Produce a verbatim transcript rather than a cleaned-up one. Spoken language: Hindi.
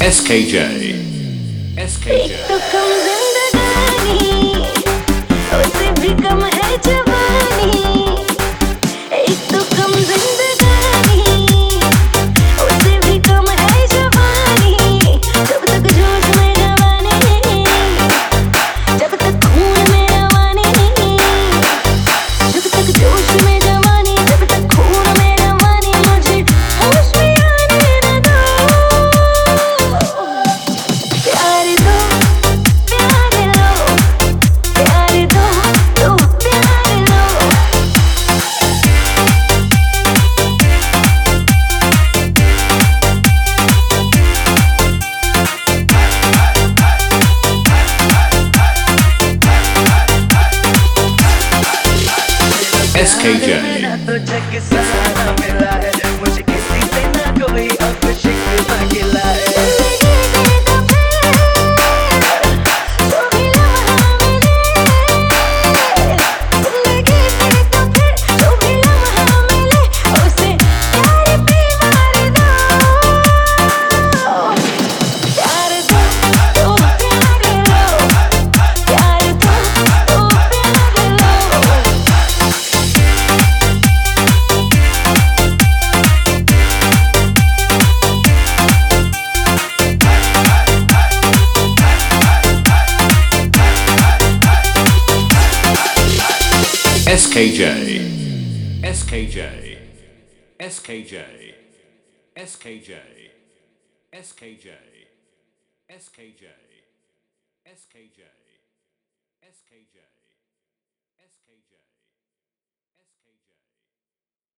S K J. S K J. एक तो कम जिंदगानी, उससे भी कम है जवानी। एक तो कम जिंदगानी, उससे भी कम है जवानी। जब तक जोश में जवानी, जब तक खून में रवानी, जब तक जोश में जवानी, जब तक खून में रवानी, मुझे होश में आने न दो। प्यार दो, प्यार लो, प्यार दो, दो प्यार लो। S K J. तो जग सारा मिला है, मुझे किसी से ना कोई अब शिकवा गिला है। S K J. S K J. S K J. S K J. S K J. S K J. S K J. S K J. S K J.